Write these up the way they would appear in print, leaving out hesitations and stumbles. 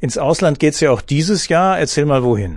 Ins Ausland geht's ja auch dieses Jahr. Erzähl mal, wohin?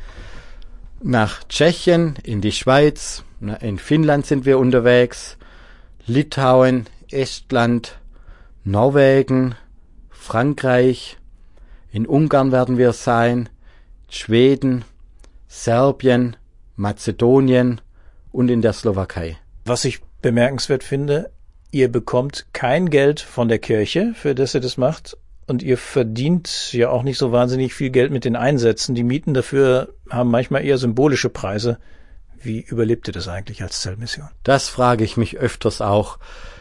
Nach Tschechien, in die Schweiz, in Finnland sind wir unterwegs, Litauen, Estland, Norwegen, Frankreich, in Ungarn werden wir sein, Schweden, Serbien, Mazedonien und in der Slowakei. Was ich bemerkenswert finde, ihr bekommt kein Geld von der Kirche, für das ihr das macht. Und ihr verdient ja auch nicht so wahnsinnig viel Geld mit den Einsätzen. Die Mieten dafür haben manchmal eher symbolische Preise. Wie überlebt ihr das eigentlich als Zeltmission? Das frage ich mich öfters auch.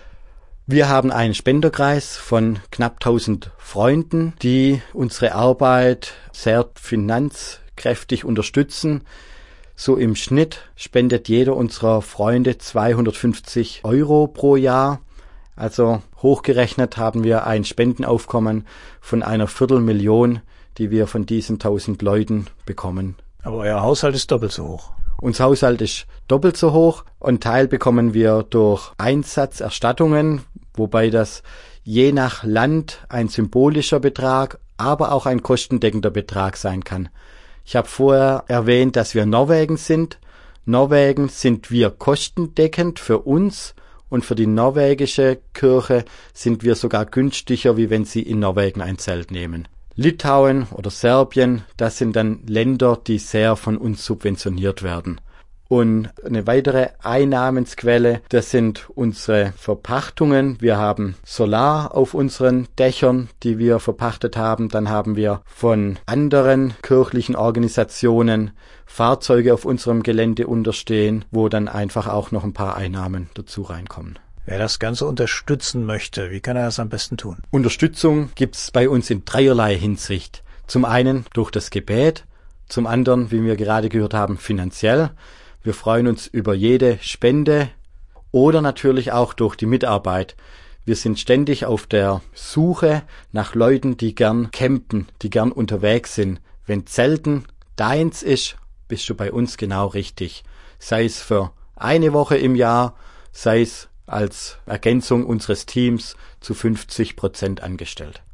Wir haben einen Spenderkreis von knapp 1000 Freunden, die unsere Arbeit sehr finanzkräftig unterstützen. So im Schnitt spendet jeder unserer Freunde 250 € pro Jahr. Also hochgerechnet haben wir ein Spendenaufkommen von 250.000, die wir von diesen 1000 Leuten bekommen. Aber euer Haushalt ist doppelt so hoch. Unser Haushalt ist doppelt so hoch und Teil bekommen wir durch Einsatzerstattungen, wobei das je nach Land ein symbolischer Betrag, aber auch ein kostendeckender Betrag sein kann. Ich habe vorher erwähnt, dass wir Norwegen sind. Norwegen sind wir kostendeckend für uns. Und für die norwegische Kirche sind wir sogar günstiger, wie wenn sie in Norwegen ein Zelt nehmen. Litauen oder Serbien, das sind dann Länder, die sehr von uns subventioniert werden. Und eine weitere Einnahmensquelle, das sind unsere Verpachtungen. Wir haben Solar auf unseren Dächern, die wir verpachtet haben. Dann haben wir von anderen kirchlichen Organisationen Fahrzeuge auf unserem Gelände unterstehen, wo dann einfach auch noch ein paar Einnahmen dazu reinkommen. Wer das Ganze unterstützen möchte, wie kann er das am besten tun? Unterstützung gibt's bei uns in dreierlei Hinsicht. Zum einen durch das Gebet, zum anderen, wie wir gerade gehört haben, finanziell. Wir freuen uns über jede Spende oder natürlich auch durch die Mitarbeit. Wir sind ständig auf der Suche nach Leuten, die gern campen, die gern unterwegs sind. Wenn Zelten deins ist, bist du bei uns genau richtig. Sei es für eine Woche im Jahr, sei es als Ergänzung unseres Teams zu 50% angestellt.